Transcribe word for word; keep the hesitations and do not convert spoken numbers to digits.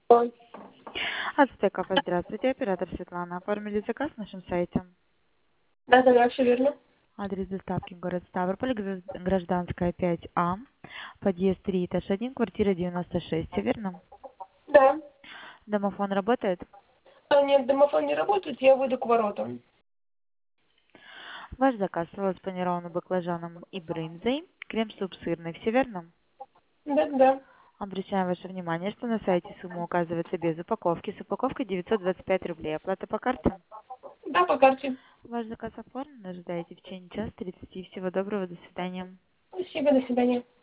Ой. Ацтекафе, здравствуйте, оператор Светлана. Оформили заказ на нашем сайте. Да, да, да, все верно. Адрес доставки город Ставрополь, гражд- Гражданская пять А, подъезд три, этаж один, квартира девяносто шесть, все верно? Да. Домофон работает? А, нет, домофон не работает, я выйду к воротам. Ваш заказ салат с панированным баклажаном и брынзой, крем-суп сырный, все верно? Да, да. Обращаем ваше внимание, что на сайте сумма указывается без упаковки. С упаковкой девятьсот двадцать пять рублей. Оплата по карте? Да, по карте. Ваш заказ оформлен. Ожидаете в течение часа тридцати. Всего доброго. До свидания. Спасибо, до свидания.